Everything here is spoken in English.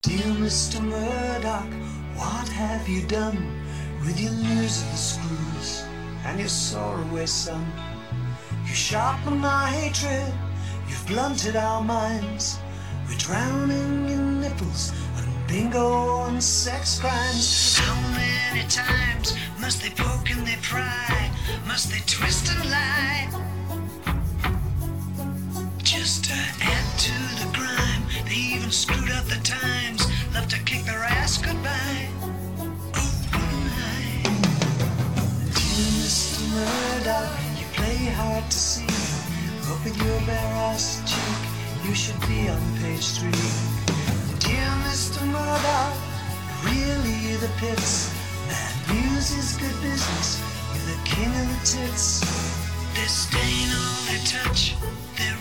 Dear Mr. Murdoch, what have you done with your news of the screws and your soreaway son? You sharpen our hatred, you've blunted our minds. We're drowning in nipples and bingo and sex crimes. How many times must they poke and they pry? Must they twist and lie? Just to add to the grime, they even screwed up the times. Love to kick their ass goodbye. Oh my. Dear Mr. Murdoch, you play hard to see, but with your bare ass cheek, you should be on page 3. Dear Mr. Murdoch, really the pits. Bad news is good business, you're the king of the tits. They stain all they touch, they